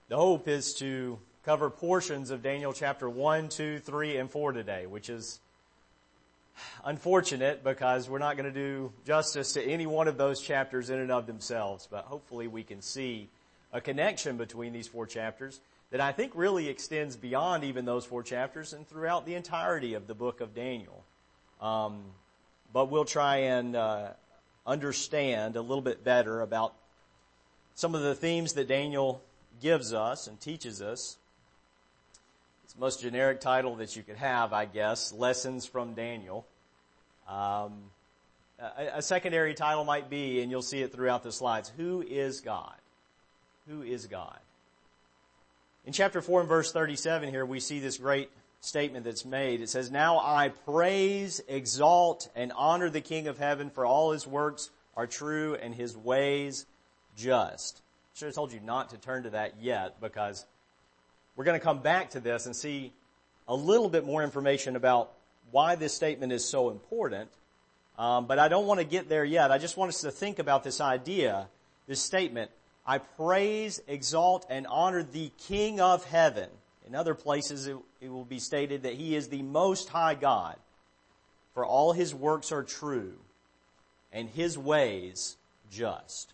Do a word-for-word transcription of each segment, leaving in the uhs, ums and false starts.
The hope is to cover portions of Daniel chapter one, two, three, and four today, which is unfortunate because we're not going to do justice to any one of those chapters in and of themselves, but hopefully we can see a connection between these four chapters that I think really extends beyond even those four chapters and throughout the entirety of the book of Daniel. Um, but we'll try and uh, understand a little bit better about some of the themes that Daniel gives us and teaches us. It's the most generic title that you could have, I guess, Lessons from Daniel. Um, a, a secondary title might be, and you'll see it throughout the slides, Who is God? Who is God? In chapter four and verse thirty-seven here, we see this great statement that's made. It says, Now I praise, exalt, and honor the King of heaven, for all his works are true and his ways just. I should have told you not to turn to that yet, because we're going to come back to this and see a little bit more information about why this statement is so important. Um, but I don't want to get there yet. I just want us to think about this idea, this statement. I praise, exalt, and honor the King of heaven. In other places, it, it will be stated that he is the Most High God, for all his works are true and his ways just.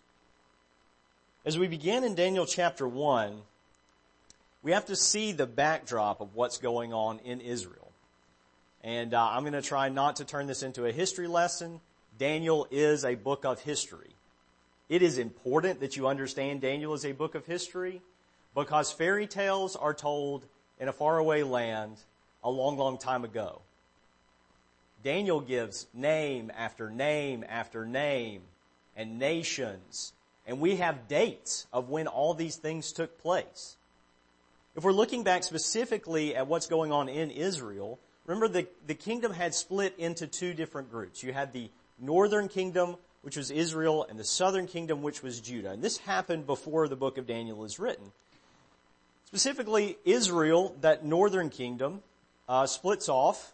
As we begin in Daniel chapter one, we have to see the backdrop of what's going on in Israel. And uh, I'm going to try not to turn this into a history lesson. Daniel is a book of history. It is important that you understand Daniel is a book of history because fairy tales are told in a faraway land a long, long time ago. Daniel gives name after name after name and nations. And we have dates of when all these things took place. If we're looking back specifically at what's going on in Israel, remember the, the kingdom had split into two different groups. You had the northern kingdom, which was Israel, and the southern kingdom, which was Judah. And this happened before the book of Daniel is written. Specifically, Israel, that northern kingdom, uh, splits off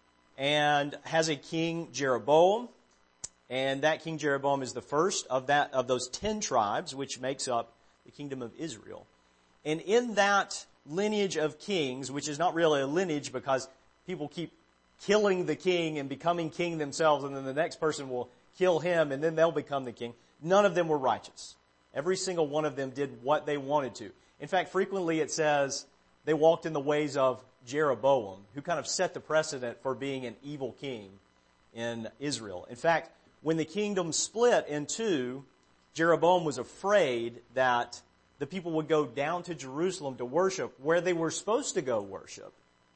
and has a king, Jeroboam. And that King Jeroboam is the first of that of those ten tribes, which makes up the kingdom of Israel. And in that lineage of kings, which is not really a lineage because people keep killing the king and becoming king themselves, and then the next person will kill him, and then they'll become the king. None of them were righteous. Every single one of them did what they wanted to. In fact, frequently it says they walked in the ways of Jeroboam, who kind of set the precedent for being an evil king in Israel. In fact, when the kingdom split in two, Jeroboam was afraid that the people would go down to Jerusalem to worship where they were supposed to go worship.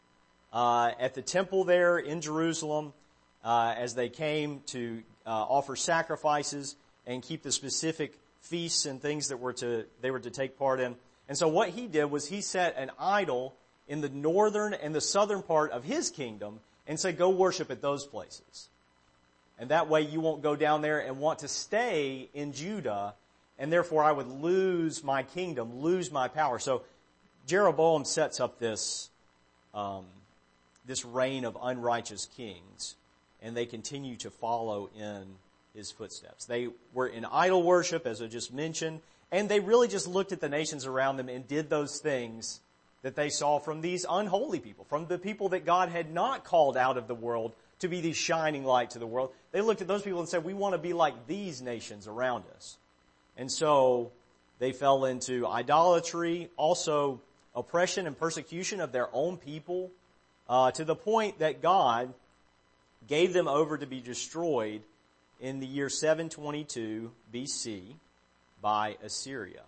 Uh, at the temple there in Jerusalem, uh, as they came to uh, offer sacrifices and keep the specific feasts and things that were to they were to take part in. And so what he did was he set an idol in the northern and the southern part of his kingdom and said, go worship at those places. And that way you won't go down there and want to stay in Judah, and therefore I would lose my kingdom, lose my power. So Jeroboam sets up this, um, this reign of unrighteous kings, and they continue to follow in his footsteps. They were in idol worship, as I just mentioned, and they really just looked at the nations around them and did those things that they saw from these unholy people, from the people that God had not called out of the world to be the shining light to the world. They looked at those people and said, we want to be like these nations around us. And so they fell into idolatry, also oppression and persecution of their own people, uh, to the point that God gave them over to be destroyed in the year seven twenty-two B C by Assyria.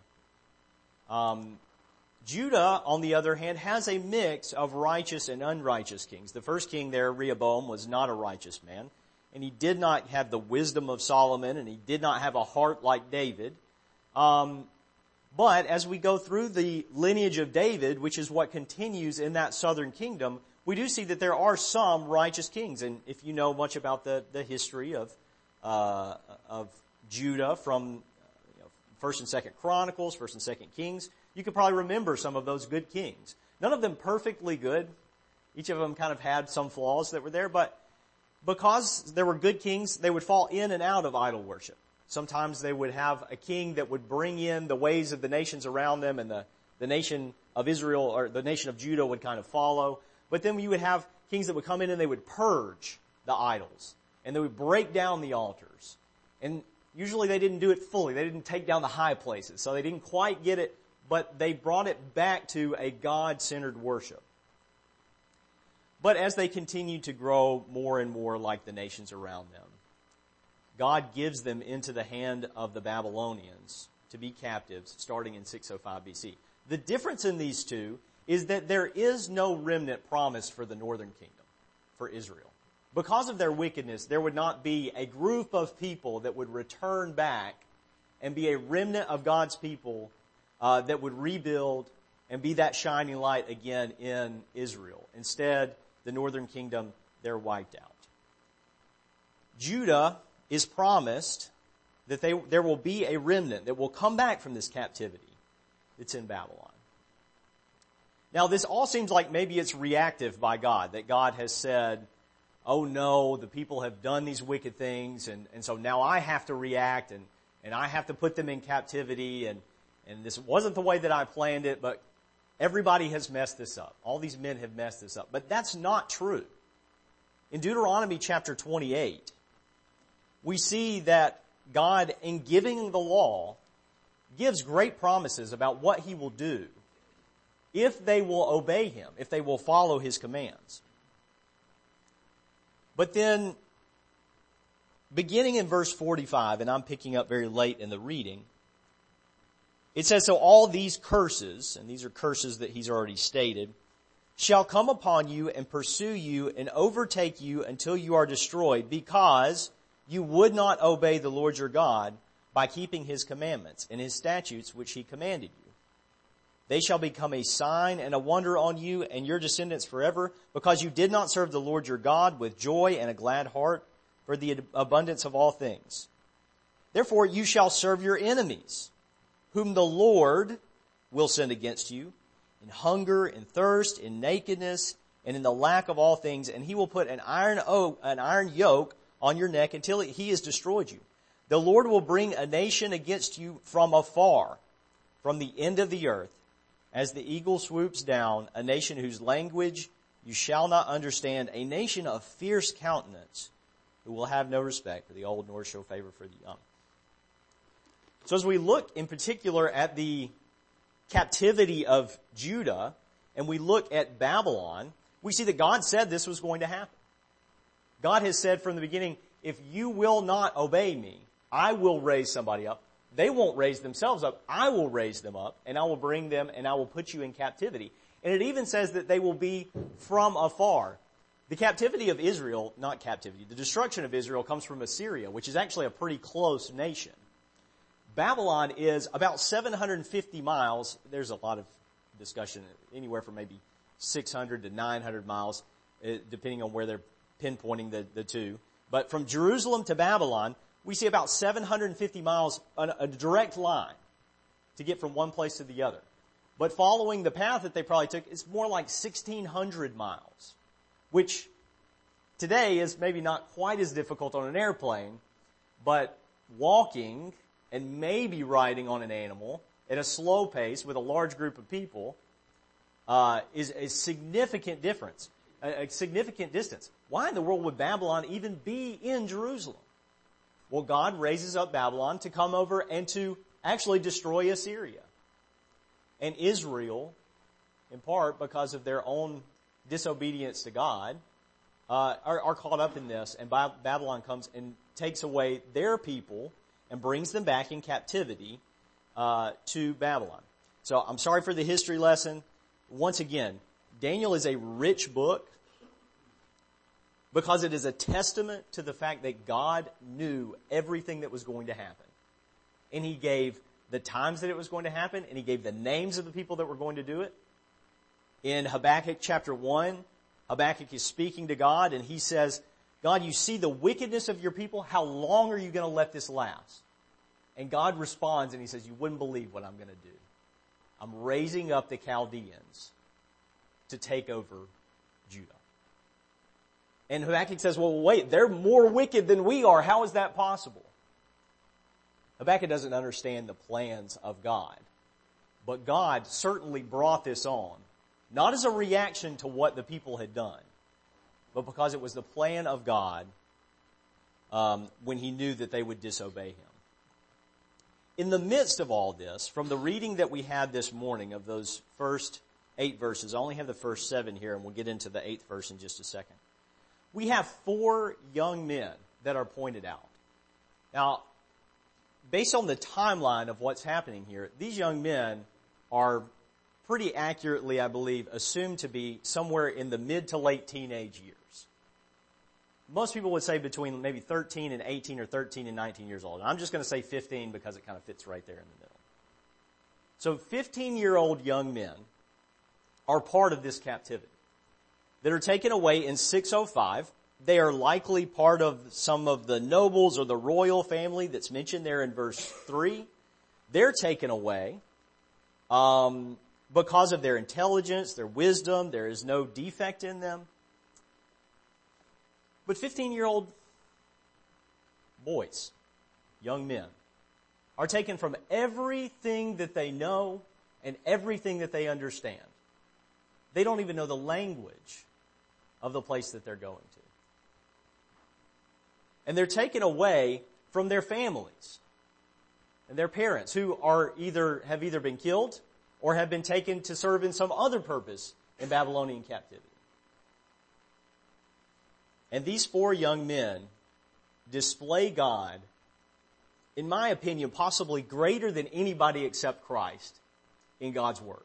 Um, Judah, on the other hand, has a mix of righteous and unrighteous kings. The first king there, Rehoboam, was not a righteous man, and he did not have the wisdom of Solomon, and he did not have a heart like David. Um, but as we go through the lineage of David, which is what continues in that southern kingdom, we do see that there are some righteous kings. And if you know much about the, the history of uh, of Judah from you know, First and Second Chronicles, First and Second Kings, you could probably remember some of those good kings. None of them perfectly good. Each of them kind of had some flaws that were there, but because there were good kings, they would fall in and out of idol worship. Sometimes they would have a king that would bring in the ways of the nations around them and the, the nation of Israel, or the nation of Judah would kind of follow. But then you would have kings that would come in and they would purge the idols. And they would break down the altars. And usually they didn't do it fully. They didn't take down the high places. So they didn't quite get it, but they brought it back to a God-centered worship. But as they continued to grow more and more like the nations around them, God gives them into the hand of the Babylonians to be captives starting in six oh five B C. The difference in these two is that there is no remnant promised for the northern kingdom, for Israel. Because of their wickedness, there would not be a group of people that would return back and be a remnant of God's people uh, that would rebuild and be that shining light again in Israel. Instead, the northern kingdom, they're wiped out. Judah is promised that they, there will be a remnant that will come back from this captivity that's in Babylon. Now, this all seems like maybe it's reactive by God, that God has said, oh no, the people have done these wicked things, and, and so now I have to react, and, and I have to put them in captivity, and, and this wasn't the way that I planned it, but everybody has messed this up. All these men have messed this up. But that's not true. In Deuteronomy chapter twenty-eight, we see that God, in giving the law, gives great promises about what He will do if they will obey Him, if they will follow His commands. But then, beginning in verse forty-five, and I'm picking up very late in the reading, it says, so all these curses, and these are curses that he's already stated, shall come upon you and pursue you and overtake you until you are destroyed, because you would not obey the Lord your God by keeping His commandments and His statutes which He commanded you. They shall become a sign and a wonder on you and your descendants forever, because you did not serve the Lord your God with joy and a glad heart for the abundance of all things. Therefore you shall serve your enemies, whom the Lord will send against you, in hunger, in thirst, in nakedness, and in the lack of all things, and He will put an iron oak, an iron yoke on your neck until He has destroyed you. The Lord will bring a nation against you from afar, from the end of the earth, as the eagle swoops down, a nation whose language you shall not understand, a nation of fierce countenance, who will have no respect for the old nor show favor for the young. So as we look in particular at the captivity of Judah, and we look at Babylon, we see that God said this was going to happen. God has said from the beginning, if you will not obey me, I will raise somebody up. They won't raise themselves up. I will raise them up, and I will bring them, and I will put you in captivity. And it even says that they will be from afar. The captivity of Israel, not captivity, the destruction of Israel comes from Assyria, which is actually a pretty close nation. Babylon is about seven hundred fifty miles. There's a lot of discussion, anywhere from maybe six hundred to nine hundred miles, depending on where they're pinpointing the, the two. But from Jerusalem to Babylon, we see about seven hundred fifty miles, a, a direct line to get from one place to the other. But following the path that they probably took, it's more like sixteen hundred miles, which today is maybe not quite as difficult on an airplane, but walking and maybe riding on an animal at a slow pace with a large group of people uh, is a significant difference, a, a significant distance. Why in the world would Babylon even be in Jerusalem? Well, God raises up Babylon to come over and to actually destroy Assyria. And Israel, in part because of their own disobedience to God, uh, are, are caught up in this. And Babylon comes and takes away their people and brings them back in captivity uh, to Babylon. So I'm sorry for the history lesson. Once again, Daniel is a rich book because it is a testament to the fact that God knew everything that was going to happen. And He gave the times that it was going to happen, and He gave the names of the people that were going to do it. In Habakkuk chapter one, Habakkuk is speaking to God, and he says, God, you see the wickedness of your people. How long are you going to let this last? And God responds and He says, you wouldn't believe what I'm going to do. I'm raising up the Chaldeans to take over Judah. And Habakkuk says, well, wait, they're more wicked than we are. How is that possible? Habakkuk doesn't understand the plans of God. But God certainly brought this on, not as a reaction to what the people had done, but because it was the plan of God um, when he knew that they would disobey him. In the midst of all this, from the reading that we had this morning of those first eight verses, I only have the first seven here, and we'll get into the eighth verse in just a second. We have four young men that are pointed out. Now, based on the timeline of what's happening here, these young men are pretty accurately, I believe, assumed to be somewhere in the mid to late teenage years. Most people would say between maybe thirteen and eighteen or thirteen and nineteen years old. And I'm just going to say fifteen because it kind of fits right there in the middle. So fifteen-year-old young men are part of this captivity that are taken away in six oh five. They are likely part of some of the nobles or the royal family that's mentioned there in verse three. They're taken away um, because of their intelligence, their wisdom. There is no defect in them. But fifteen-year-old boys, young men, are taken from everything that they know and everything that they understand. They don't even know the language of the place that they're going to. And they're taken away from their families and their parents, who are either have either been killed or have been taken to serve in some other purpose in Babylonian captivity. And these four young men display God, in my opinion, possibly greater than anybody except Christ in God's Word.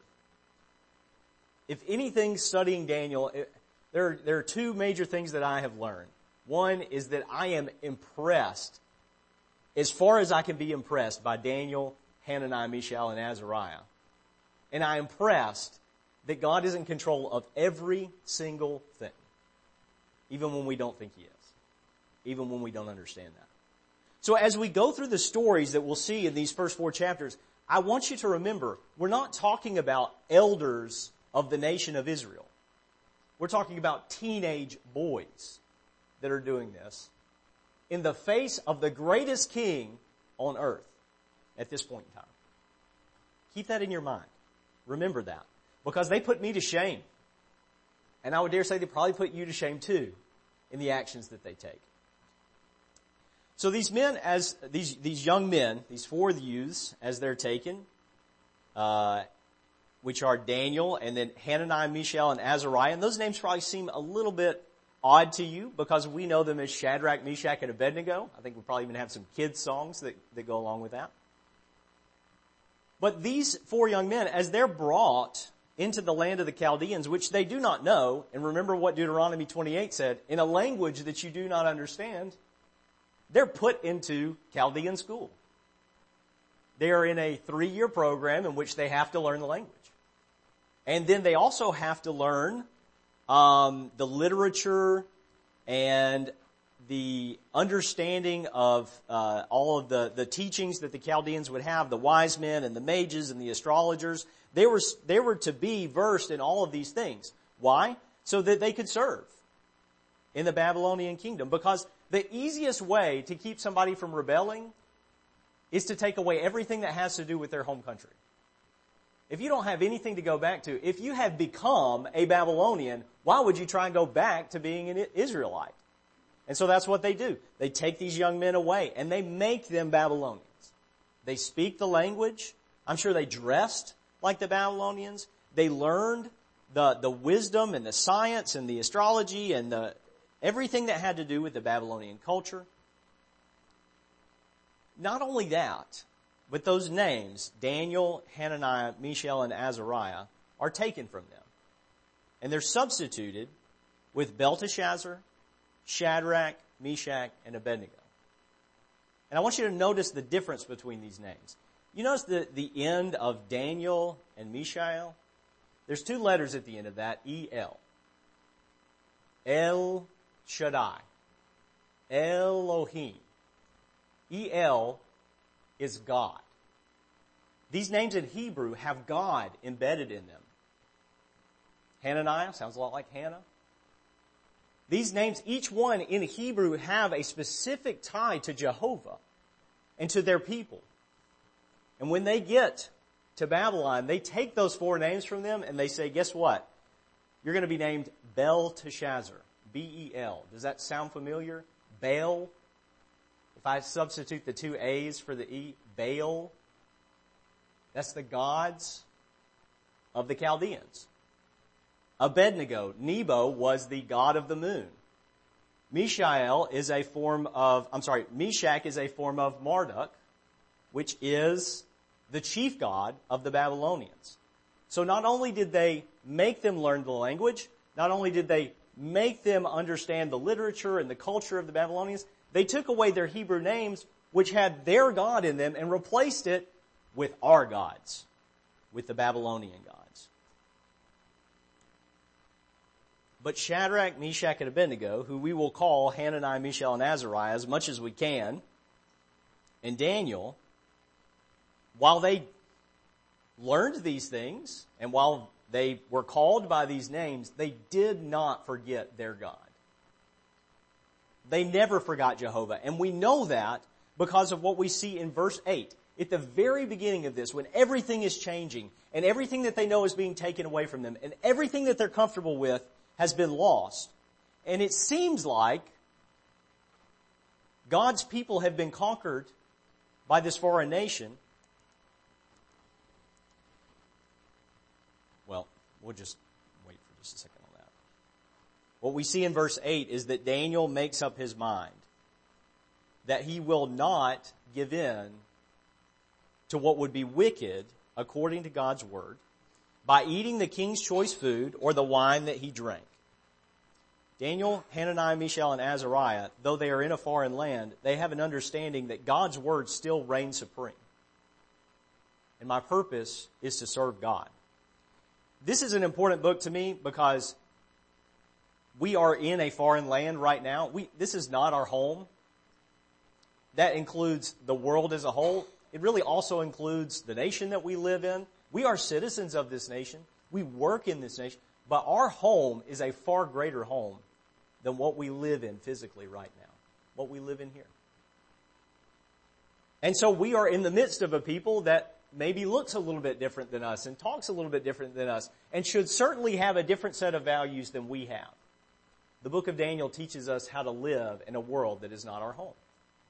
If anything, studying Daniel, it, there, there are two major things that I have learned. One is that I am impressed, as far as I can be impressed, by Daniel, Hananiah, Mishael, and Azariah. And I am impressed that God is in control of every single thing. Even when we don't think he is. Even when we don't understand that. So as we go through the stories that we'll see in these first four chapters, I want you to remember, we're not talking about elders of the nation of Israel. We're talking about teenage boys that are doing this in the face of the greatest king on earth at this point in time. Keep that in your mind. Remember that. Because they put me to shame. And I would dare say they probably put you to shame too in the actions that they take. So these men, as these these young men, these four youths, as they're taken, uh, which are Daniel and then Hananiah, Mishael, and Azariah, and those names probably seem a little bit odd to you because we know them as Shadrach, Meshach, and Abednego. I think we probably even have some kids' songs that, that go along with that. But these four young men, as they're brought into the land of the Chaldeans, which they do not know, and remember what Deuteronomy twenty-eight said, in a language that you do not understand, they're put into Chaldean school. They are in a three-year program in which they have to learn the language. And then they also have to learn um, the literature and the understanding of uh, all of the, the teachings that the Chaldeans would have, the wise men and the mages and the astrologers. They were, they were to be versed in all of these things. Why? So that they could serve in the Babylonian kingdom. Because the easiest way to keep somebody from rebelling is to take away everything that has to do with their home country. If you don't have anything to go back to, if you have become a Babylonian, why would you try and go back to being an Israelite? And so that's what they do. They take these young men away and they make them Babylonians. They speak the language. I'm sure they dressed like the Babylonians. They learned the, the wisdom and the science and the astrology and the everything that had to do with the Babylonian culture. Not only that, but those names, Daniel, Hananiah, Mishael, and Azariah, are taken from them. And they're substituted with Belteshazzar, Shadrach, Meshach, and Abednego. And I want you to notice the difference between these names. You notice the, the end of Daniel and Mishael? There's two letters at the end of that, E L. El Shaddai. Elohim. E L is God. These names in Hebrew have God embedded in them. Hananiah sounds a lot like Hannah. These names, each one in Hebrew, have a specific tie to Jehovah and to their people. And when they get to Babylon, they take those four names from them and they say, guess what? You're going to be named Belteshazzar. B E L. Does that sound familiar? Baal. If I substitute the two A's for the E, Baal. That's the gods of the Chaldeans. Abednego, Nebo, was the god of the moon. Mishael is a form of, I'm sorry, Meshach is a form of Marduk, which is the chief god of the Babylonians. So not only did they make them learn the language, not only did they make them understand the literature and the culture of the Babylonians, they took away their Hebrew names, which had their God in them, and replaced it with our gods, with the Babylonian gods. But Shadrach, Meshach, and Abednego, who we will call Hananiah, Mishael, and Azariah as much as we can, and Daniel, while they learned these things, and while they were called by these names, they did not forget their God. They never forgot Jehovah. And we know that because of what we see in verse eight. At the very beginning of this, when everything is changing, and everything that they know is being taken away from them, and everything that they're comfortable with has been lost, and it seems like God's people have been conquered by this foreign nation. Well, we'll just wait for just a second on that. What we see in verse eight is that Daniel makes up his mind that he will not give in to what would be wicked according to God's word by eating the king's choice food or the wine that he drank. Daniel, Hananiah, Mishael, and Azariah, though they are in a foreign land, they have an understanding that God's word still reigns supreme. And my purpose is to serve God. This is an important book to me because we are in a foreign land right now. We, this is not our home. That includes the world as a whole. It really also includes the nation that we live in. We are citizens of this nation. We work in this nation. But our home is a far greater home than what we live in physically right now, what we live in here. And so we are in the midst of a people that maybe looks a little bit different than us and talks a little bit different than us and should certainly have a different set of values than we have. The book of Daniel teaches us how to live in a world that is not our home.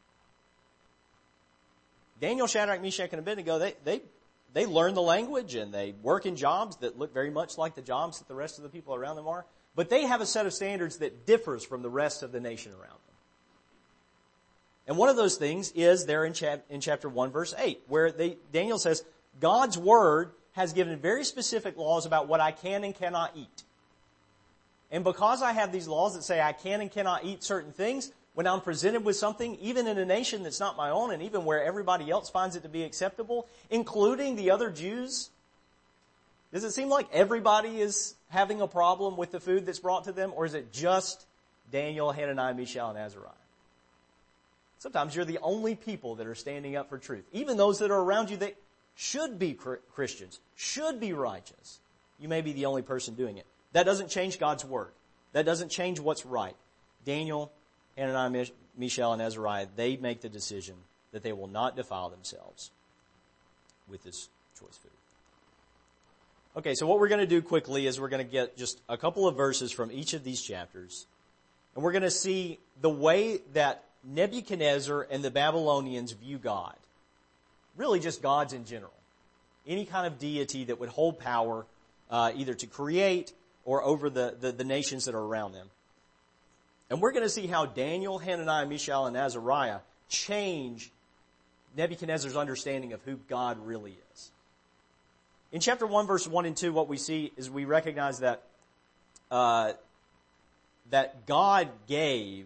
Daniel, Shadrach, Meshach, and Abednego, they, they, they learn the language and they work in jobs that look very much like the jobs that the rest of the people around them are. But they have a set of standards that differs from the rest of the nation around them. And one of those things is there in, chap- in chapter one, verse eight, where they, Daniel says, God's word has given very specific laws about what I can and cannot eat. And because I have these laws that say I can and cannot eat certain things, when I'm presented with something, even in a nation that's not my own, and even where everybody else finds it to be acceptable, including the other Jews, does it seem like everybody is having a problem with the food that's brought to them, or is it just Daniel, Hananiah, Mishael, and Azariah? Sometimes you're the only people that are standing up for truth. Even those that are around you that should be Christians, should be righteous. You may be the only person doing it. That doesn't change God's word. That doesn't change what's right. Daniel, Hananiah, Mishael, and Azariah, they make the decision that they will not defile themselves with this choice food. Okay, so what we're going to do quickly is we're going to get just a couple of verses from each of these chapters, and we're going to see the way that Nebuchadnezzar and the Babylonians view God. Really just gods in general. Any kind of deity that would hold power uh, either to create or over the, the, the nations that are around them. And we're going to see how Daniel, Hananiah, Mishael, and Azariah change Nebuchadnezzar's understanding of who God really is. In chapter one, verse one and two, what we see is we recognize that uh, that God gave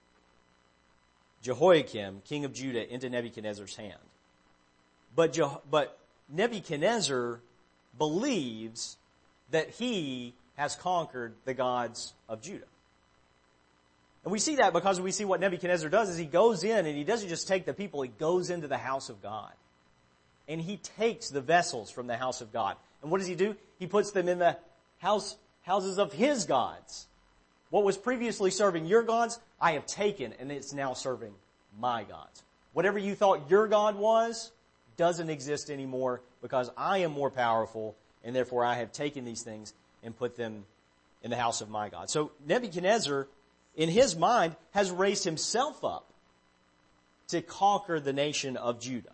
Jehoiakim, king of Judah, into Nebuchadnezzar's hand. But, Je- but Nebuchadnezzar believes that he has conquered the gods of Judah. And we see that because we see what Nebuchadnezzar does is he goes in and he doesn't just take the people, he goes into the house of God. And he takes the vessels from the house of God. And what does he do? He puts them in the house, houses of his gods. What was previously serving your gods, I have taken and it's now serving my gods. Whatever you thought your God was, doesn't exist anymore. because I am more powerful, and therefore I have taken these things and put them in the house of my God. So Nebuchadnezzar, in his mind, has raised himself up to conquer the nation of Judah.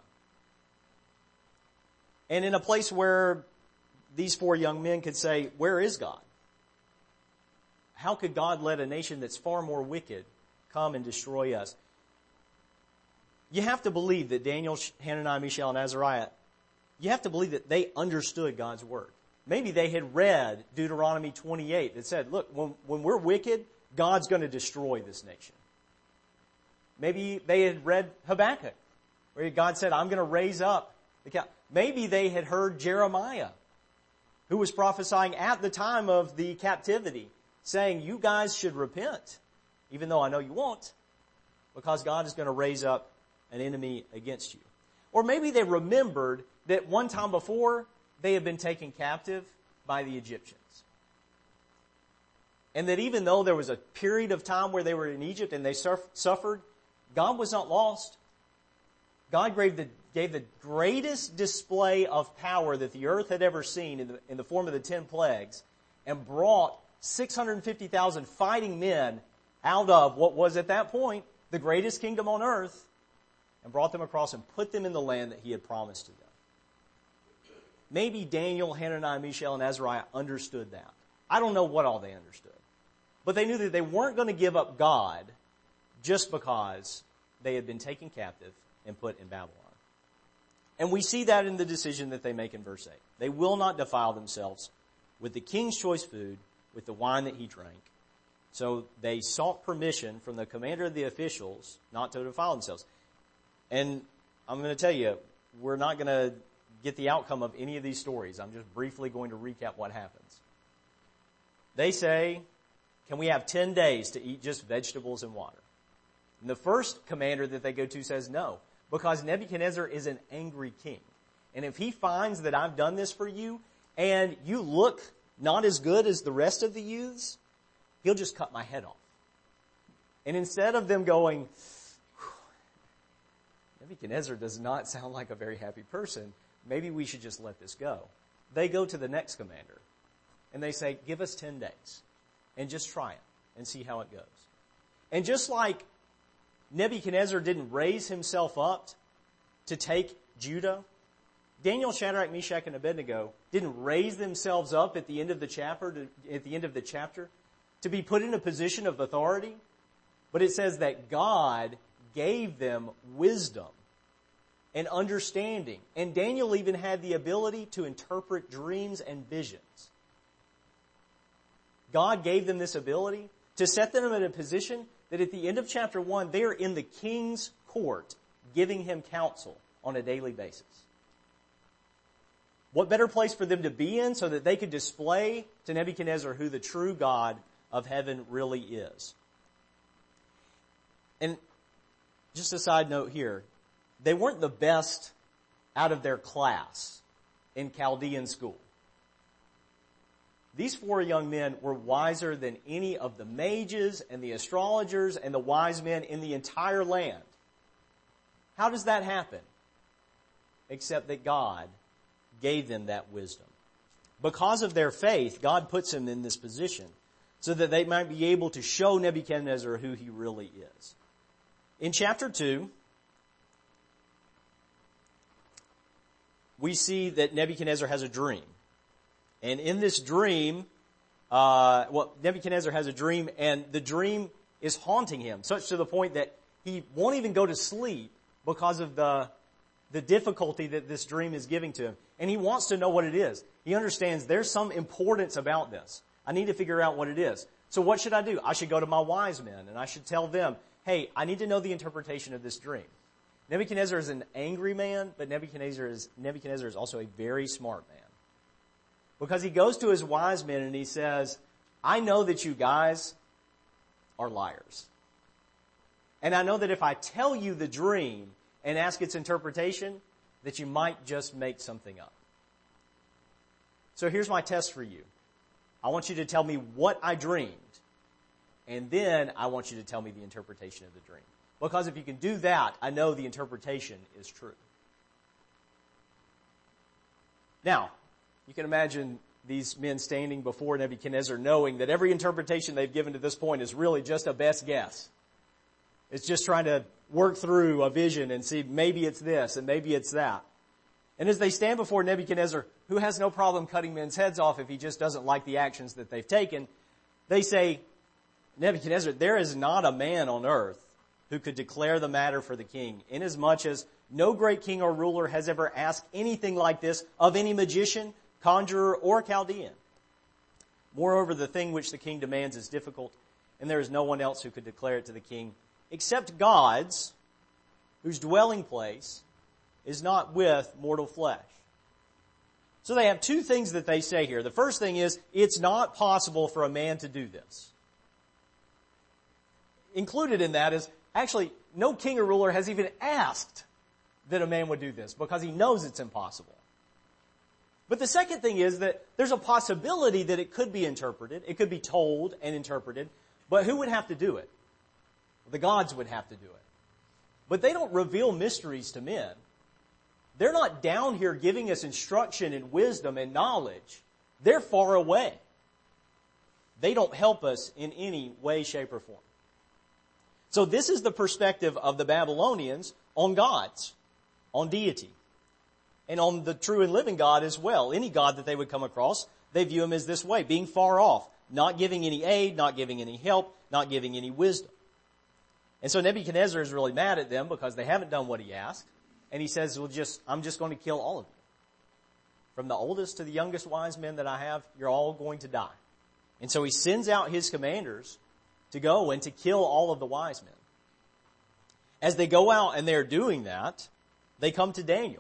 And in a place where these four young men could say, where is God? How could God let a nation that's far more wicked come and destroy us? You have to believe that Daniel, Hananiah, Mishael, and Azariah, you have to believe that they understood God's word. Maybe they had read Deuteronomy twenty-eight that said, look, when, when we're wicked, God's going to destroy this nation. Maybe they had read Habakkuk, where God said, I'm going to raise up the cow. Maybe they had heard Jeremiah, who was prophesying at the time of the captivity, saying, you guys should repent, even though I know you won't, because God is going to raise up an enemy against you. Or maybe they remembered that one time before, they had been taken captive by the Egyptians. And that even though there was a period of time where they were in Egypt and they suffered, God was not lost. God gave the, gave the greatest display of power that the earth had ever seen in the, in the form of the ten plagues, and brought six hundred fifty thousand fighting men out of what was at that point the greatest kingdom on earth, and brought them across and put them in the land that he had promised to them. Maybe Daniel, Hananiah, Mishael, and Azariah understood that. I don't know what all they understood. But they knew that they weren't going to give up God just because they had been taken captive and put in Babylon. And we see that in the decision that they make in verse eight. They will not defile themselves with the king's choice food, with the wine that he drank. So they sought permission from the commander of the officials not to defile themselves. And I'm going to tell you, we're not going to get the outcome of any of these stories. I'm just briefly going to recap what happens. They say, can we have ten days to eat just vegetables and water? And the first commander that they go to says no, because Nebuchadnezzar is an angry king. And if he finds that I've done this for you, and you look not as good as the rest of the youths, he'll just cut my head off. And instead of them going, Nebuchadnezzar does not sound like a very happy person, maybe we should just let this go, they go to the next commander, and they say, give us ten days, and just try it, and see how it goes. And just like Nebuchadnezzar didn't raise himself up to take Judah, Daniel, Shadrach, Meshach, and Abednego didn't raise themselves up at the end of the chapter to, at the end of the chapter to be put in a position of authority, but it says that God gave them wisdom and understanding. And Daniel even had the ability to interpret dreams and visions. God gave them this ability to set them in a position that at the end of chapter one, they are in the king's court giving him counsel on a daily basis. What better place for them to be in so that they could display to Nebuchadnezzar who the true God of heaven really is? And just a side note here, they weren't the best out of their class in Chaldean school. These four young men were wiser than any of the mages and the astrologers and the wise men in the entire land. How does that happen? Except that God gave them that wisdom. Because of their faith, God puts them in this position so that they might be able to show Nebuchadnezzar who he really is. In chapter two, we see that Nebuchadnezzar has a dream. And in this dream, uh, well, Nebuchadnezzar has a dream, and the dream is haunting him, such to the point that he won't even go to sleep because of the, the difficulty that this dream is giving to him. And he wants to know what it is. He understands there's some importance about this. I need to figure out what it is. So what should I do? I should go to my wise men, and I should tell them, hey, I need to know the interpretation of this dream. Nebuchadnezzar is an angry man, but Nebuchadnezzar is, Nebuchadnezzar is also a very smart man. Because he goes to his wise men and he says, I know that you guys are liars. And I know that if I tell you the dream and ask its interpretation, that you might just make something up. So here's my test for you. I want you to tell me what I dreamed, and then I want you to tell me the interpretation of the dream. Because if you can do that, I know the interpretation is true. Now, you can imagine these men standing before Nebuchadnezzar knowing that every interpretation they've given to this point is really just a best guess. It's just trying to work through a vision and see maybe it's this and maybe it's that. And as they stand before Nebuchadnezzar, who has no problem cutting men's heads off if he just doesn't like the actions that they've taken, they say, Nebuchadnezzar, there is not a man on earth who could declare the matter for the king, inasmuch as no great king or ruler has ever asked anything like this of any magician, conjurer, or Chaldean. Moreover, the thing which the king demands is difficult, and there is no one else who could declare it to the king, except God's, whose dwelling place is not with mortal flesh. So they have two things that they say here. The first thing is, it's not possible for a man to do this. Included in that is, actually, no king or ruler has even asked that a man would do this, because he knows it's impossible. But the second thing is that there's a possibility that it could be interpreted, it could be told and interpreted, but who would have to do it? The gods would have to do it. But they don't reveal mysteries to men. They're not down here giving us instruction and wisdom and knowledge. They're far away. They don't help us in any way, shape, or form. So this is the perspective of the Babylonians on gods, on deity, and on the true and living God as well. Any God that they would come across, they view him as this way, being far off, not giving any aid, not giving any help, not giving any wisdom. And so Nebuchadnezzar is really mad at them because they haven't done what he asked. And he says, well, just, I'm just going to kill all of you. From the oldest to the youngest wise men that I have, you're all going to die. And so he sends out his commanders to go and to kill all of the wise men. As they go out and they're doing that, they come to Daniel.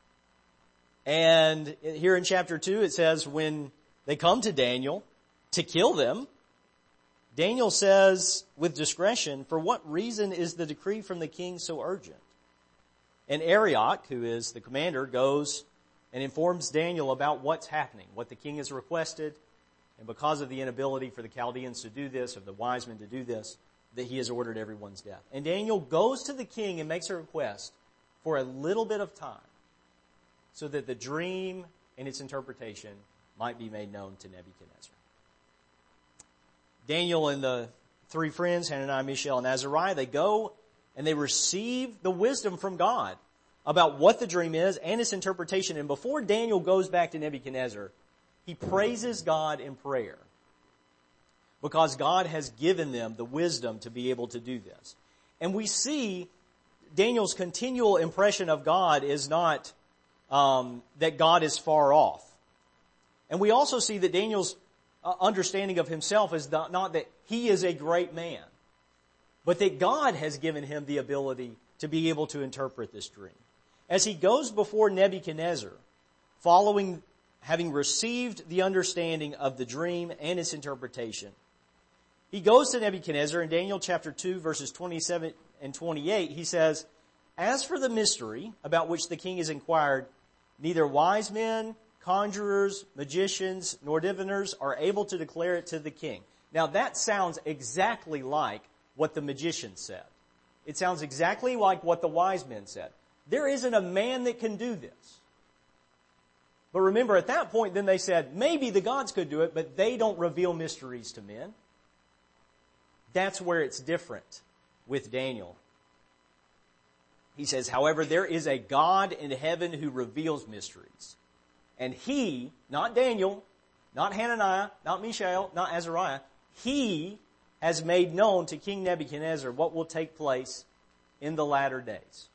And here in chapter two, it says when they come to Daniel to kill them, Daniel says with discretion, for what reason is the decree from the king so urgent? And Arioch, who is the commander, goes and informs Daniel about what's happening, what the king has requested, and because of the inability for the Chaldeans to do this, of the wise men to do this, that he has ordered everyone's death. And Daniel goes to the king and makes a request for a little bit of time so that the dream and its interpretation might be made known to Nebuchadnezzar. Daniel and the three friends, Hananiah, Mishael, and Azariah, they go and they receive the wisdom from God about what the dream is and its interpretation. And before Daniel goes back to Nebuchadnezzar, he praises God in prayer because God has given them the wisdom to be able to do this. And we see Daniel's continual impression of God is not um, that God is far off. And we also see that Daniel's uh, understanding of himself is not, not that he is a great man, but that God has given him the ability to be able to interpret this dream. As he goes before Nebuchadnezzar, following, having received the understanding of the dream and its interpretation, he goes to Nebuchadnezzar in Daniel chapter two, verses twenty-seven and twenty-eight. He says, as for the mystery about which the king has inquired, neither wise men, conjurers, magicians, nor diviners are able to declare it to the king. Now that sounds exactly like what the magicians said. It sounds exactly like what the wise men said. There isn't a man that can do this. But remember, at that point, then they said, maybe the gods could do it, but they don't reveal mysteries to men. That's where it's different with Daniel. He says, however, there is a God in heaven who reveals mysteries. And he, not Daniel, not Hananiah, not Mishael, not Azariah, he has made known to King Nebuchadnezzar what will take place in the latter days.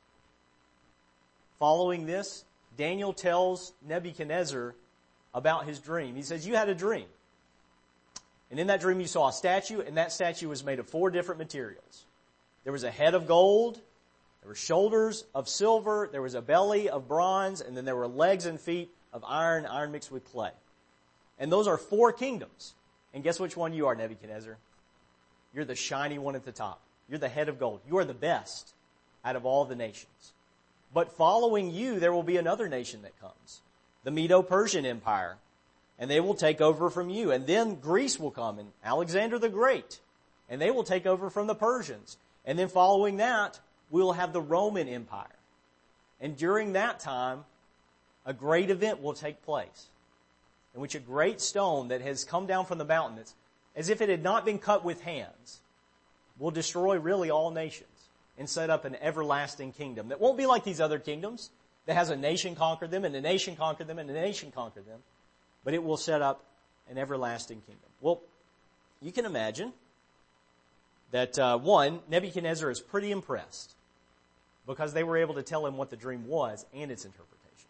Following this, Daniel tells Nebuchadnezzar about his dream. He says, you had a dream. And in that dream you saw a statue, and that statue was made of four different materials. There was a head of gold, there were shoulders of silver, there was a belly of bronze, and then there were legs and feet of iron, iron mixed with clay. And those are four kingdoms. And guess which one you are, Nebuchadnezzar? You're the shiny one at the top. You're the head of gold. You are the best out of all the nations. But following you, there will be another nation that comes, the Medo-Persian Empire, and they will take over from you. And then Greece will come, and Alexander the Great, and they will take over from the Persians. And then following that, we will have the Roman Empire. And during that time, a great event will take place in which a great stone that has come down from the mountain, that's, as if it had not been cut with hands, will destroy really all nations and set up an everlasting kingdom that won't be like these other kingdoms that has a nation conquer them and a nation conquer them and a nation conquer them, but it will set up an everlasting kingdom. Well, you can imagine that, uh, one, Nebuchadnezzar is pretty impressed because they were able to tell him what the dream was and its interpretation.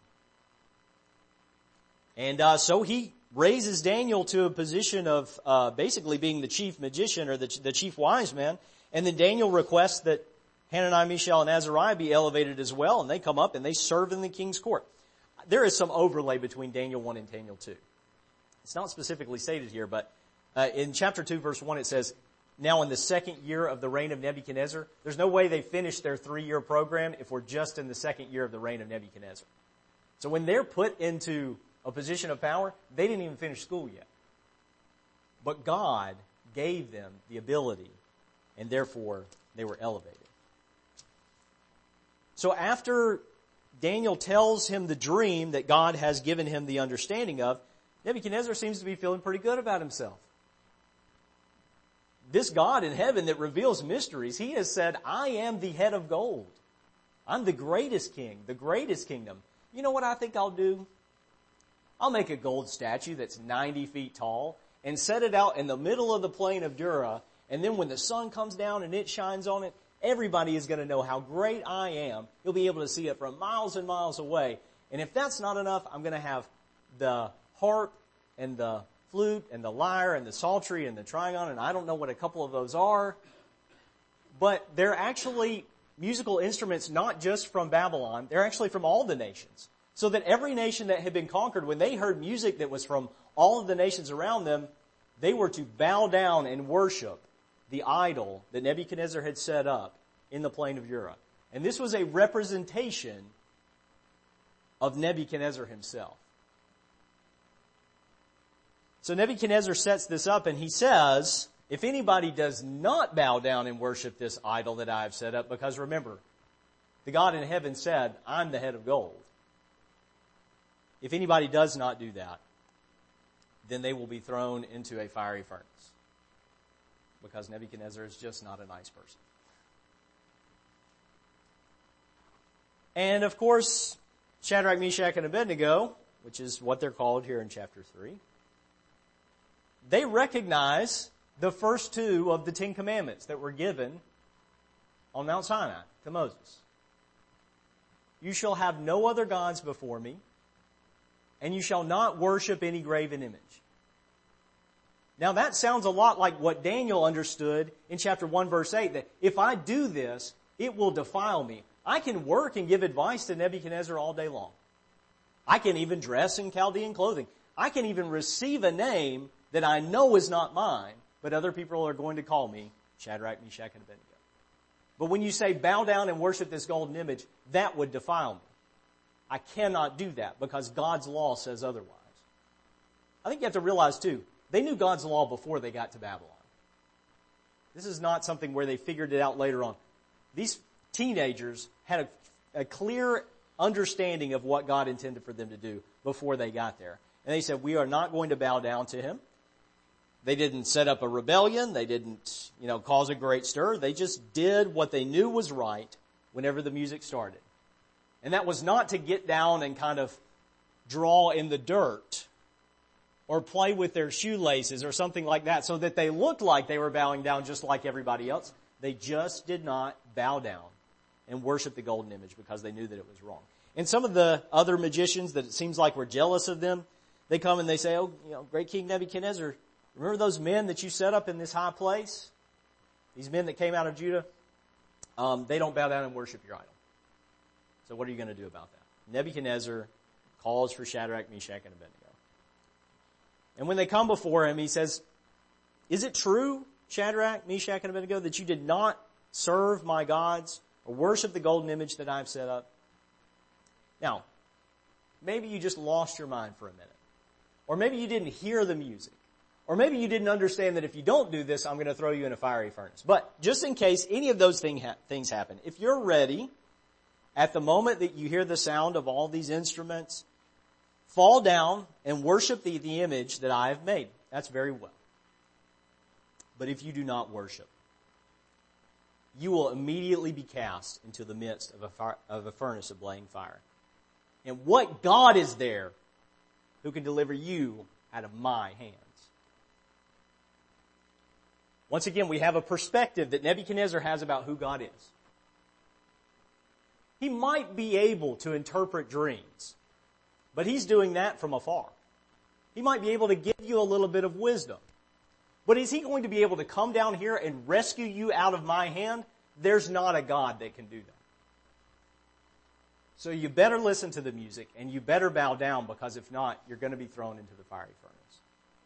And uh, so he raises Daniel to a position of uh, basically being the chief magician or the, the chief wise man. And then Daniel requests that Hananiah, Mishael, and Azariah be elevated as well. And they come up and they serve in the king's court. There is some overlay between Daniel one and Daniel two. It's not specifically stated here, but uh, in chapter two, verse one, it says, now in the second year of the reign of Nebuchadnezzar. There's no way they finished their three-year program if we're just in the second year of the reign of Nebuchadnezzar. So when they're put into a position of power, they didn't even finish school yet. But God gave them the ability, and therefore they were elevated. So after Daniel tells him the dream that God has given him the understanding of, Nebuchadnezzar seems to be feeling pretty good about himself. This God in heaven that reveals mysteries, he has said, I am the head of gold. I'm the greatest king, the greatest kingdom. You know what I think I'll do? I'll make a gold statue that's ninety feet tall and set it out in the middle of the plain of Dura. And then when the sun comes down and it shines on it, everybody is going to know how great I am. You'll be able to see it from miles and miles away. And if that's not enough, I'm going to have the harp and the flute and the lyre and the psaltery and the trigon, and I don't know what a couple of those are. But they're actually musical instruments not just from Babylon. They're actually from all the nations. So that every nation that had been conquered, when they heard music that was from all of the nations around them, they were to bow down and worship the idol that Nebuchadnezzar had set up in the plain of Dura. And this was a representation of Nebuchadnezzar himself. So Nebuchadnezzar sets this up and he says, if anybody does not bow down and worship this idol that I have set up, because remember, the God in heaven said, I'm the head of gold. If anybody does not do that, then they will be thrown into a fiery furnace. Because Nebuchadnezzar is just not a nice person. And of course, Shadrach, Meshach, and Abednego, which is what they're called here in chapter three, they recognize the first two of the Ten Commandments that were given on Mount Sinai to Moses. You shall have no other gods before me, and you shall not worship any graven image. Now that sounds a lot like what Daniel understood in chapter one verse eight, that if I do this, it will defile me. I can work and give advice to Nebuchadnezzar all day long. I can even dress in Chaldean clothing. I can even receive a name that I know is not mine, but other people are going to call me Shadrach, Meshach, and Abednego. But when you say bow down and worship this golden image, that would defile me. I cannot do that because God's law says otherwise. I think you have to realize too, they knew God's law before they got to Babylon. This is not something where they figured it out later on. These teenagers had a, a clear understanding of what God intended for them to do before they got there. And they said, we are not going to bow down to him. They didn't set up a rebellion. They didn't, you know, cause a great stir. They just did what they knew was right whenever the music started. And that was not to get down and kind of draw in the dirt or play with their shoelaces or something like that so that they looked like they were bowing down just like everybody else. They just did not bow down and worship the golden image because they knew that it was wrong. And some of the other magicians that it seems like were jealous of them, they come and they say, oh, you know, great King Nebuchadnezzar, remember those men that you set up in this high place? These men that came out of Judah? Um, they don't bow down and worship your idol. So what are you going to do about that? Nebuchadnezzar calls for Shadrach, Meshach, and Abednego. And when they come before him, he says, is it true, Shadrach, Meshach, and Abednego, that you did not serve my gods or worship the golden image that I've set up? Now, maybe you just lost your mind for a minute. Or maybe you didn't hear the music. Or maybe you didn't understand that if you don't do this, I'm going to throw you in a fiery furnace. But just in case any of those thing ha- things happen, if you're ready, at the moment that you hear the sound of all these instruments fall down and worship the, the image that I have made. That's very well. But if you do not worship, you will immediately be cast into the midst of a, fire, of a furnace of blazing fire. And what God is there who can deliver you out of my hands? Once again, we have a perspective that Nebuchadnezzar has about who God is. He might be able to interpret dreams, but he's doing that from afar. He might be able to give you a little bit of wisdom. But is he going to be able to come down here and rescue you out of my hand? There's not a God that can do that. So you better listen to the music and you better bow down, because if not, you're going to be thrown into the fiery furnace.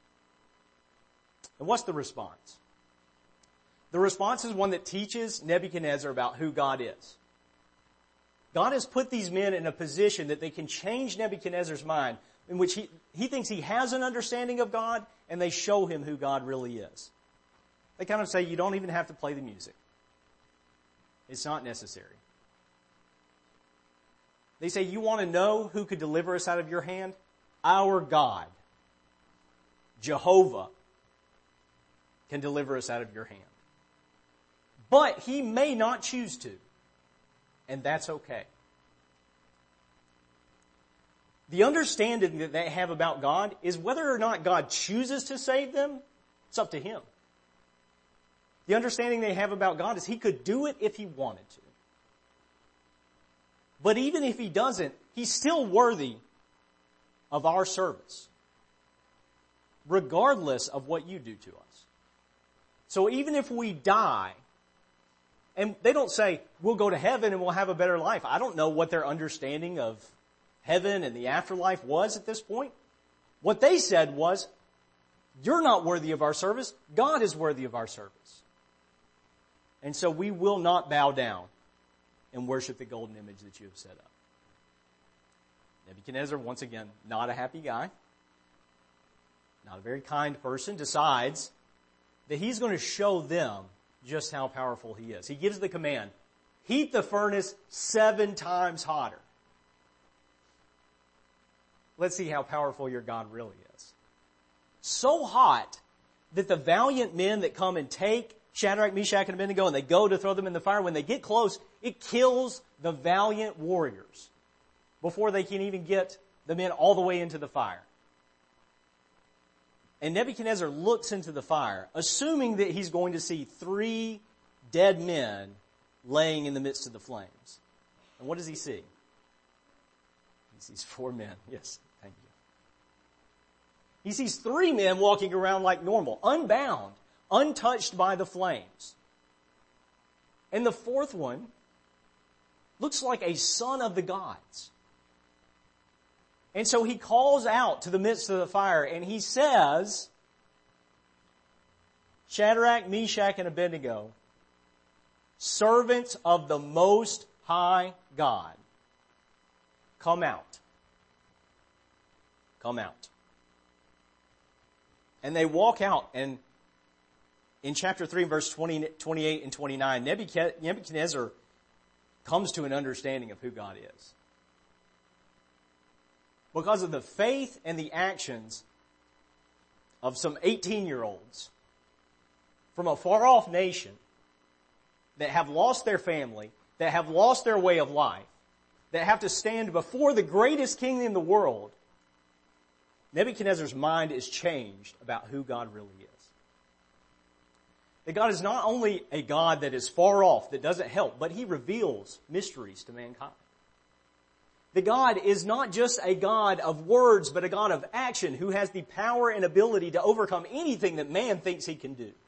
And what's the response? The response is one that teaches Nebuchadnezzar about who God is. God has put these men in a position that they can change Nebuchadnezzar's mind, in which he, he thinks he has an understanding of God, and they show him who God really is. They kind of say, you don't even have to play the music. It's not necessary. They say, you want to know who could deliver us out of your hand? Our God, Jehovah, can deliver us out of your hand. But he may not choose to, and that's okay. The understanding that they have about God is whether or not God chooses to save them, it's up to him. The understanding they have about God is he could do it if he wanted to. But even if he doesn't, he's still worthy of our service, regardless of what you do to us. So even if we die, and they don't say, we'll go to heaven and we'll have a better life. I don't know what their understanding of heaven and the afterlife was at this point. What they said was, you're not worthy of our service. God is worthy of our service. And so we will not bow down and worship the golden image that you have set up. Nebuchadnezzar, once again, not a happy guy, not a very kind person, decides that he's going to show them just how powerful he is. He gives the command, heat the furnace seven times hotter. Let's see how powerful your God really is. So hot that the valiant men that come and take Shadrach, Meshach, and Abednego and they go to throw them in the fire, when they get close, it kills the valiant warriors before they can even get the men all the way into the fire. And Nebuchadnezzar looks into the fire, assuming that he's going to see three dead men laying in the midst of the flames. And what does he see? He sees four men. Yes, thank you. He sees three men walking around like normal, unbound, untouched by the flames. And the fourth one looks like a son of the gods. And so he calls out to the midst of the fire and he says, Shadrach, Meshach, and Abednego, servants of the Most High God, come out. Come out. And they walk out, and in chapter three, verse twenty, twenty-eight and twenty-nine, Nebuchadnezzar comes to an understanding of who God is. Because of the faith and the actions of some eighteen-year-olds from a far-off nation that have lost their family, that have lost their way of life, that have to stand before the greatest king in the world, Nebuchadnezzar's mind is changed about who God really is. That God is not only a God that is far off, that doesn't help, but he reveals mysteries to mankind. That God is not just a God of words, but a God of action who has the power and ability to overcome anything that man thinks he can do.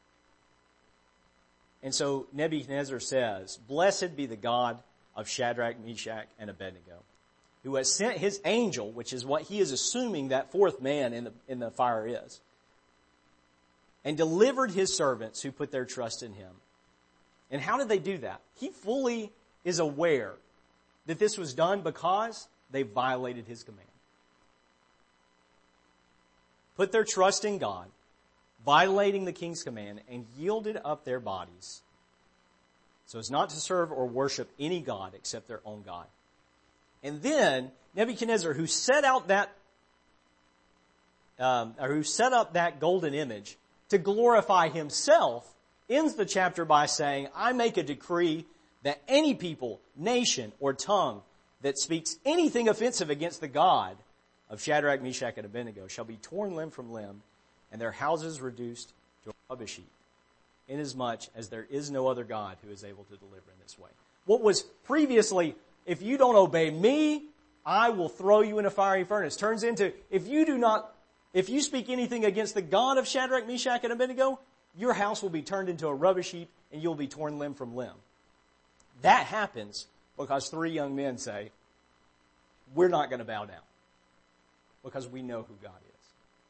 And so Nebuchadnezzar says, blessed be the God of Shadrach, Meshach, and Abednego, who has sent his angel, which is what he is assuming that fourth man in the, in the fire is, and delivered his servants who put their trust in him. And how did they do that? He fully is aware that this was done because they violated his command. Put their trust in God, violating the king's command, and yielded up their bodies so as not to serve or worship any god except their own God. And then Nebuchadnezzar, who set out that, um, or who set up that golden image to glorify himself, ends the chapter by saying, I make a decree that any people, nation, or tongue that speaks anything offensive against the God of Shadrach, Meshach, and Abednego shall be torn limb from limb, and their houses reduced to a rubbish heap, inasmuch as there is no other God who is able to deliver in this way. What was previously, if you don't obey me, I will throw you in a fiery furnace, turns into, if you do not, if you speak anything against the God of Shadrach, Meshach, and Abednego, your house will be turned into a rubbish heap, and you'll be torn limb from limb. That happens because three young men say, we're not going to bow down, because we know who God is.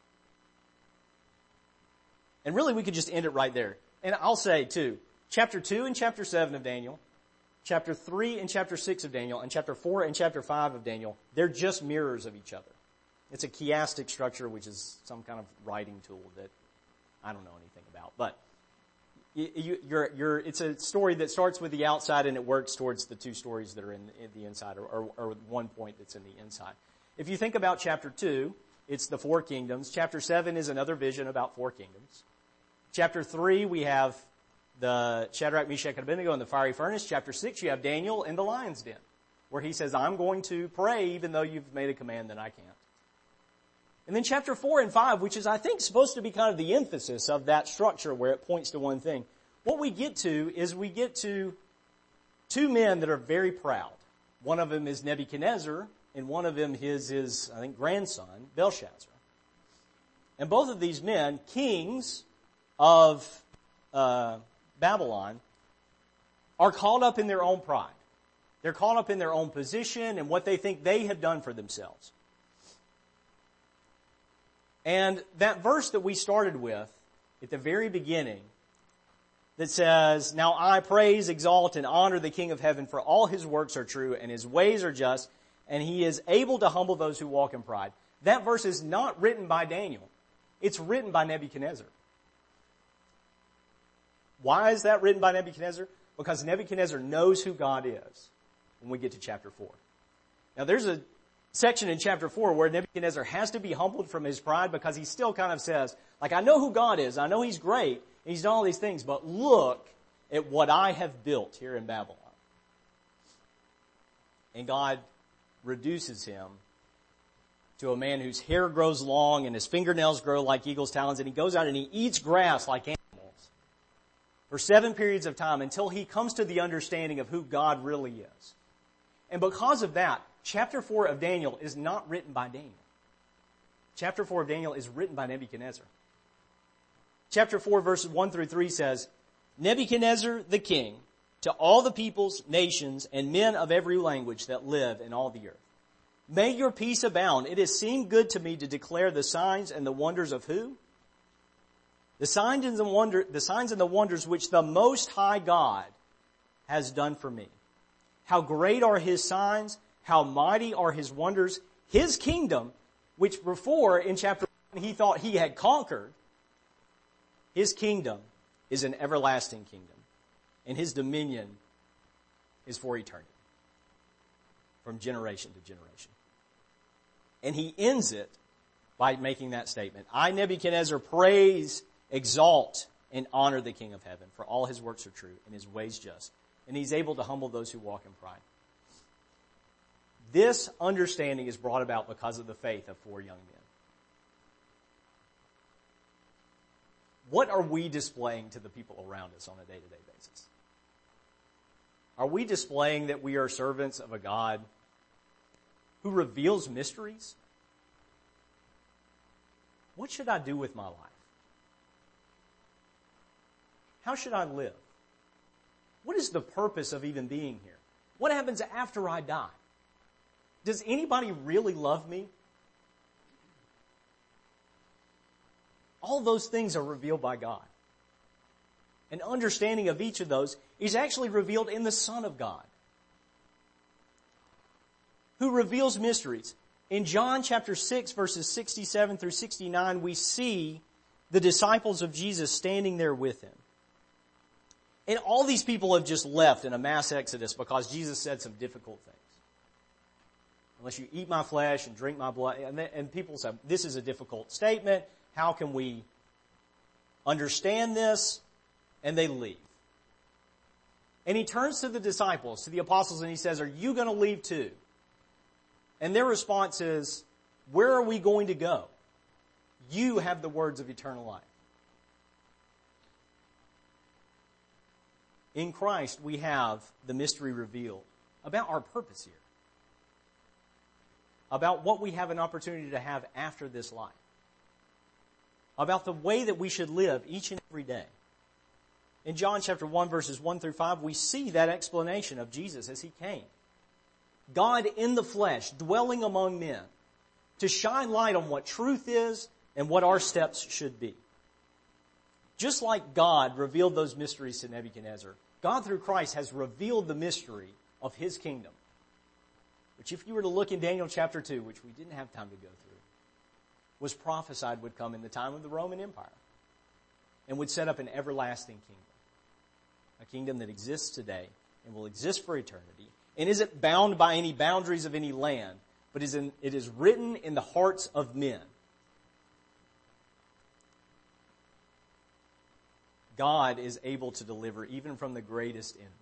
And really, we could just end it right there. And I'll say, too, chapter two and chapter seven of Daniel, chapter three and chapter six of Daniel, and chapter four and chapter five of Daniel, they're just mirrors of each other. It's a chiastic structure, which is some kind of writing tool that I don't know anything about. But you, you're, you're, it's a story that starts with the outside and it works towards the two stories that are in, in the inside, or, or, or one point that's in the inside. If you think about chapter two, it's the four kingdoms. Chapter seven is another vision about four kingdoms. Chapter three, we have the Shadrach, Meshach, and Abednego in the fiery furnace. Chapter six, you have Daniel in the lion's den, where he says, I'm going to pray even though you've made a command that I can't. And then chapter four and five, which is, I think, supposed to be kind of the emphasis of that structure where it points to one thing. What we get to is we get to two men that are very proud. One of them is Nebuchadnezzar, and one of them is his, I think, grandson, Belshazzar. And both of these men, kings of uh, Babylon, are caught up in their own pride. They're caught up in their own position and what they think they have done for themselves. And that verse that we started with at the very beginning that says, now I praise, exalt, and honor the King of heaven, for all his works are true and his ways are just, and he is able to humble those who walk in pride. That verse is not written by Daniel. It's written by Nebuchadnezzar. Why is that written by Nebuchadnezzar? Because Nebuchadnezzar knows who God is when we get to chapter four. Now there's a section in chapter four where Nebuchadnezzar has to be humbled from his pride, because he still kind of says, like, I know who God is, I know he's great, and he's done all these things, but look at what I have built here in Babylon. And God reduces him to a man whose hair grows long and his fingernails grow like eagle's talons, and he goes out and he eats grass like animals for seven periods of time until he comes to the understanding of who God really is. And because of that, chapter four of Daniel is not written by Daniel. Chapter four of Daniel is written by Nebuchadnezzar. Chapter four, verses one through three says, Nebuchadnezzar the king, to all the peoples, nations, and men of every language that live in all the earth. May your peace abound. It has seemed good to me to declare the signs and the wonders of who? The signs and the wonder, the signs and the wonders which the Most High God has done for me. How great are his signs, how mighty are his wonders. His kingdom, which before in chapter one he thought he had conquered, his kingdom is an everlasting kingdom, and his dominion is for eternity, from generation to generation. And he ends it by making that statement. I, Nebuchadnezzar, praise, exalt, and honor the King of heaven, for all his works are true and his ways just. And he's able to humble those who walk in pride. This understanding is brought about because of the faith of four young men. What are we displaying to the people around us on a day-to-day basis? Are we displaying that we are servants of a God who reveals mysteries? What should I do with my life? How should I live? What is the purpose of even being here? What happens after I die? Does anybody really love me? All those things are revealed by God. An understanding of each of those is actually revealed in the Son of God, who reveals mysteries. In John chapter six, verses sixty-seven through sixty-nine, we see the disciples of Jesus standing there with him. And all these people have just left in a mass exodus because Jesus said some difficult things. unless you eat my flesh and drink my blood. And, and people say, this is a difficult statement. How can we understand this? And they leave. And he turns to the disciples, to the apostles, and he says, are you going to leave too? And their response is, where are we going to go? You have the words of eternal life. In Christ, we have the mystery revealed about our purpose here, about what we have an opportunity to have after this life, about the way that we should live each and every day. In John chapter one, verses one through five, we see that explanation of Jesus as he came. God in the flesh, dwelling among men, to shine light on what truth is and what our steps should be. Just like God revealed those mysteries to Nebuchadnezzar, God through Christ has revealed the mystery of his kingdom, which if you were to look in Daniel chapter two, which we didn't have time to go through, was prophesied would come in the time of the Roman Empire and would set up an everlasting kingdom, a kingdom that exists today and will exist for eternity and isn't bound by any boundaries of any land, but is in, it is written in the hearts of men. God is able to deliver even from the greatest enemy.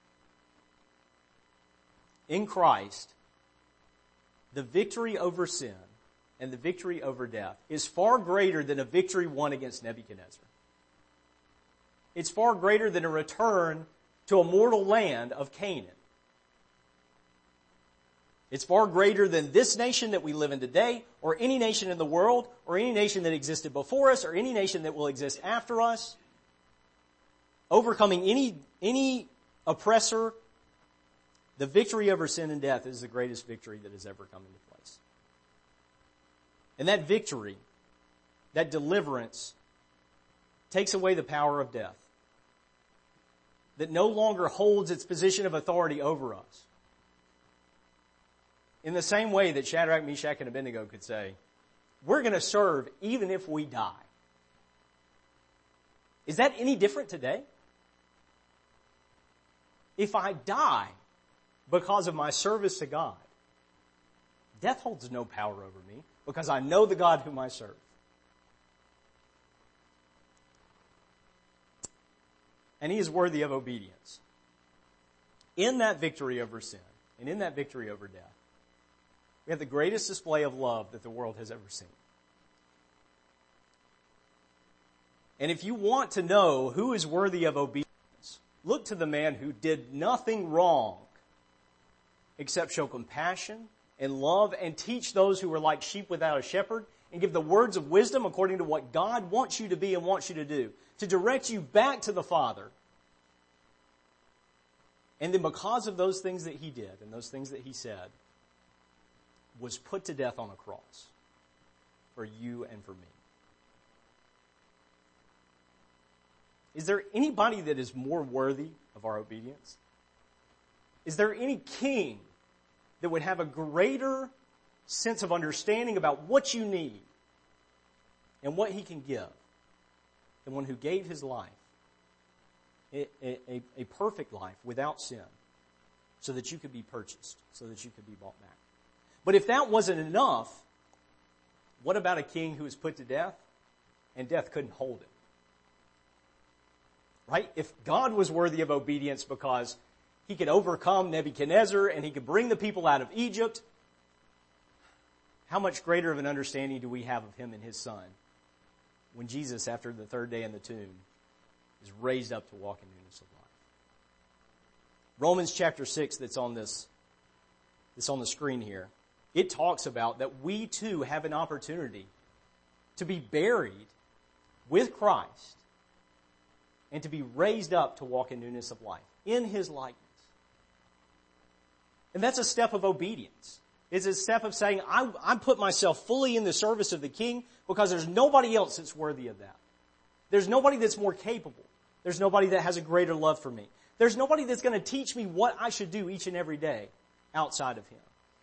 In Christ, the victory over sin and the victory over death is far greater than a victory won against Nebuchadnezzar. It's far greater than a return to a mortal land of Canaan. It's far greater than this nation that we live in today, or any nation in the world, or any nation that existed before us, or any nation that will exist after us. Overcoming any, any oppressor, the victory over sin and death is the greatest victory that has ever come into place. And that victory, that deliverance, takes away the power of death, that no longer holds its position of authority over us. In the same way that Shadrach, Meshach, and Abednego could say, we're going to serve even if we die. Is that any different today? If I die because of my service to God, death holds no power over me because I know the God whom I serve. And he is worthy of obedience. In that victory over sin and in that victory over death, we have the greatest display of love that the world has ever seen. And if you want to know who is worthy of obedience, look to the man who did nothing wrong except show compassion and love and teach those who were like sheep without a shepherd and give the words of wisdom according to what God wants you to be and wants you to do, to direct you back to the Father. And then because of those things that he did and those things that he said, was put to death on a cross for you and for me. Is there anybody that is more worthy of our obedience? Is there any king that would have a greater sense of understanding about what you need and what he can give than one who gave his life, a, a, a perfect life without sin, so that you could be purchased, so that you could be bought back? But if that wasn't enough, what about a king who was put to death and death couldn't hold him? Right? If God was worthy of obedience because he could overcome Nebuchadnezzar and he could bring the people out of Egypt, how much greater of an understanding do we have of him and his son when Jesus, after the third day in the tomb, is raised up to walk in newness of life? Romans chapter six that's on this, that's on the screen here, it talks about that we too have an opportunity to be buried with Christ and to be raised up to walk in newness of life, in his likeness. And that's a step of obedience. It's a step of saying, I, I put myself fully in the service of the King because there's nobody else that's worthy of that. There's nobody that's more capable. There's nobody that has a greater love for me. There's nobody that's going to teach me what I should do each and every day outside of him.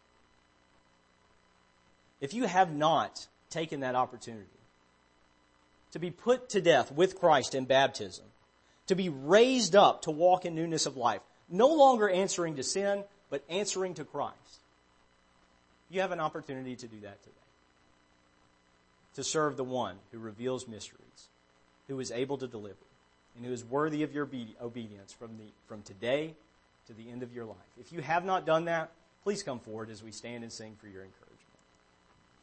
If you have not taken that opportunity to be put to death with Christ in baptism, to be raised up to walk in newness of life, no longer answering to sin, but answering to Christ, you have an opportunity to do that today. To serve the one who reveals mysteries, who is able to deliver, and who is worthy of your obedience from the from today to the end of your life. If you have not done that, please come forward as we stand and sing for your encouragement.